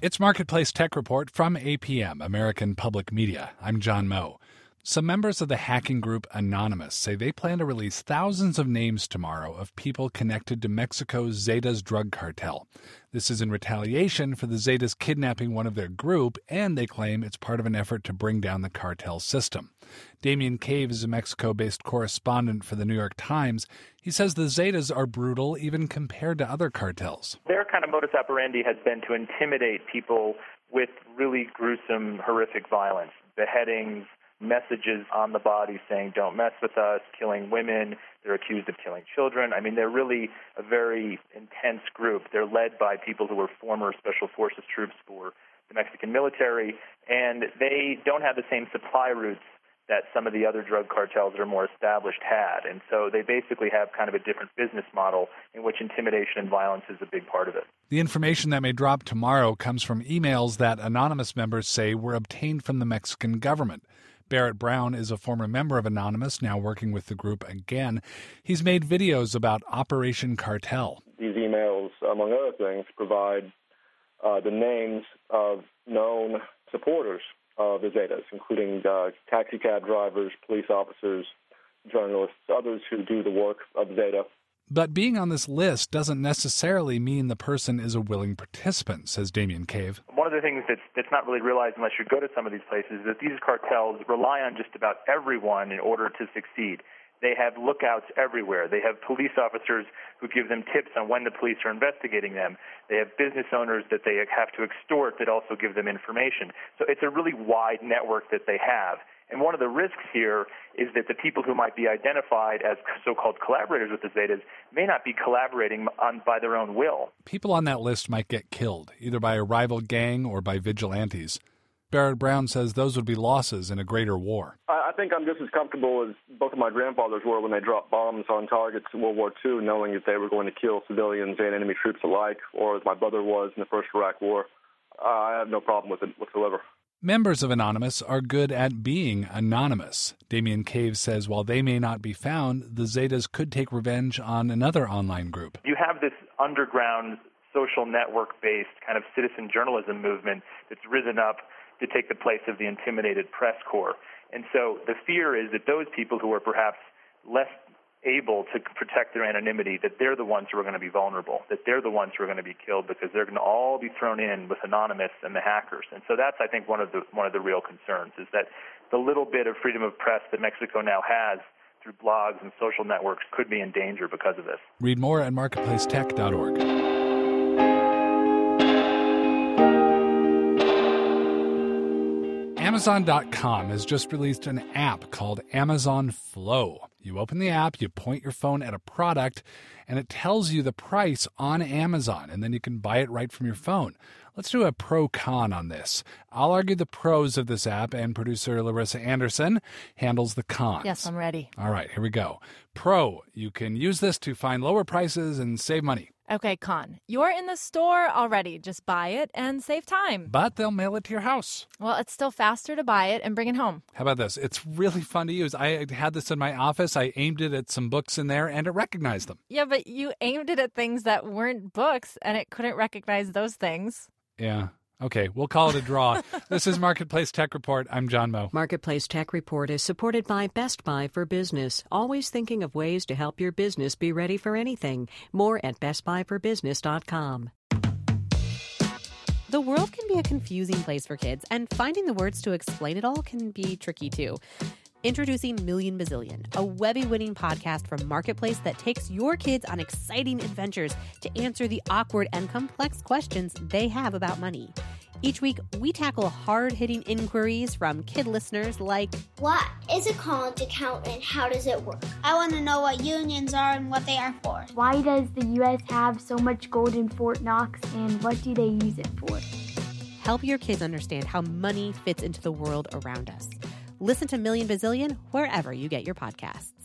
It's Marketplace Tech Report from APM, American Public Media. I'm John Moe. Some members of the hacking group Anonymous say they plan to release thousands of names tomorrow of people connected to Mexico's Zetas drug cartel. This is in retaliation for the Zetas kidnapping one of their group, and they claim it's part of an effort to bring down the cartel system. Damien Cave is a Mexico-based correspondent for the New York Times. He says the Zetas are brutal even compared to other cartels. Their kind of modus operandi has been to intimidate people with really gruesome, horrific violence, beheadings, messages on the body saying, don't mess with us, killing women. They're accused of killing children. I mean, they're really a very intense group. They're led by people who were former Special Forces troops for the Mexican military, and they don't have the same supply routes that some of the other drug cartels that are more established had. And so they basically have kind of a different business model in which intimidation and violence is a big part of it. The information that may drop tomorrow comes from emails that Anonymous members say were obtained from the Mexican government. Barrett Brown is a former member of Anonymous, now working with the group again. He's made videos about Operation Cartel. These emails, among other things, provide the names of known supporters of the Zetas, including taxi cab drivers, police officers, journalists, others who do the work of Zeta. But being on this list doesn't necessarily mean the person is a willing participant, says Damien Cave. One of the things that's not really realized unless you go to some of these places is that these cartels rely on just about everyone in order to succeed. They have lookouts everywhere. They have police officers who give them tips on when the police are investigating them. They have business owners that they have to extort that also give them information. So it's a really wide network that they have. And one of the risks here is that the people who might be identified as so-called collaborators with the Zetas may not be collaborating by their own will. People on that list might get killed, either by a rival gang or by vigilantes. Barrett Brown says those would be losses in a greater war. I think I'm just as comfortable as both of my grandfathers were when they dropped bombs on targets in World War II, knowing that they were going to kill civilians and enemy troops alike, or as my brother was in the First Iraq War. I have no problem with it whatsoever. Members of Anonymous are good at being anonymous. Damien Cave says while they may not be found, the Zetas could take revenge on another online group. You have this underground social network-based kind of citizen journalism movement that's risen up to take the place of the intimidated press corps. And so the fear is that those people who are perhaps less able to protect their anonymity, that they're the ones who are going to be vulnerable, that they're the ones who are going to be killed because they're going to all be thrown in with Anonymous and the hackers. And so that's, I think, one of the real concerns is that the little bit of freedom of press that Mexico now has through blogs and social networks could be in danger because of this. Read more at marketplacetech.org. Amazon.com has just released an app called Amazon Flow. You open the app, you point your phone at a product, and it tells you the price on Amazon, and then you can buy it right from your phone. Let's do a pro-con on this. I'll argue the pros of this app, and producer Larissa Anderson handles the cons. Yes, I'm ready. All right, here we go. Pro, you can use this to find lower prices and save money. Okay, con. You're in the store already. Just buy it and save time. But they'll mail it to your house. Well, it's still faster to buy it and bring it home. How about this? It's really fun to use. I had this in my office. I aimed it at some books in there, and it recognized them. Yeah, but you aimed it at things that weren't books, and it couldn't recognize those things. Yeah. Okay, we'll call it a draw. This is Marketplace Tech Report. I'm John Moe. Marketplace Tech Report is supported by Best Buy for Business, always thinking of ways to help your business be ready for anything. More at bestbuyforbusiness.com. The world can be a confusing place for kids, and finding the words to explain it all can be tricky too. Introducing Million Bazillion, a Webby-winning podcast from Marketplace that takes your kids on exciting adventures to answer the awkward and complex questions they have about money. Each week, we tackle hard-hitting inquiries from kid listeners like, what is a college account and how does it work? I want to know what unions are and what they are for. Why does the U.S. have so much gold in Fort Knox and what do they use it for? Help your kids understand how money fits into the world around us. Listen to Million Bazillion wherever you get your podcasts.